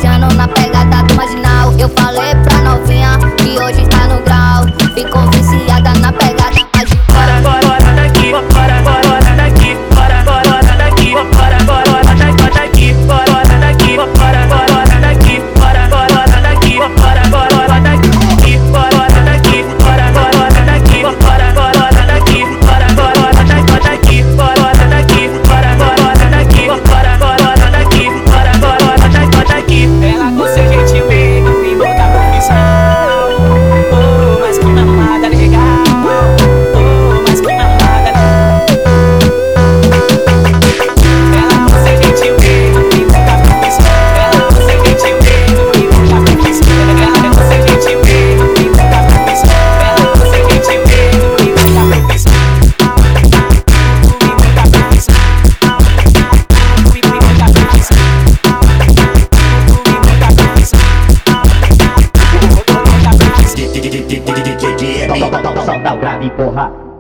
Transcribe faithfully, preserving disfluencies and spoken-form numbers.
viajando na pegada do marginal. Eu falei pra novinha que hoje está no grau. Ficou viciada na pegada marginal. Bora, bora, bora daqui, bora, bora, bora daqui, bora, bora, bora daqui, bora, bora, bora daqui, bora, bora daqui, bora, bora, bora daqui, bora, bora, bora daqui, bora, bora, bora daqui, bora, bora daqui, bora, bora, bora daqui, bora, bora, bora daqui, bora, bora, bora daqui, bora, bora daqui, bora, bora, bora daqui, bora, bora, bora daqui, bora, bora, bora daqui. Ela com seu jeitinho bem, no fim da profissão. Oh, mas que mamada legal. Oh, mas que mamada. Ela com seu jeitinho bem, no fim da profissão. Ela com seu jeitinho bem, no fim da profissão. Ela com seu jeitinho bem, no fim da profissão. Ela com seu jeitinho bem, no fim da profissão. No fim da profissão. No fim da profissão. Solta o grave, porra.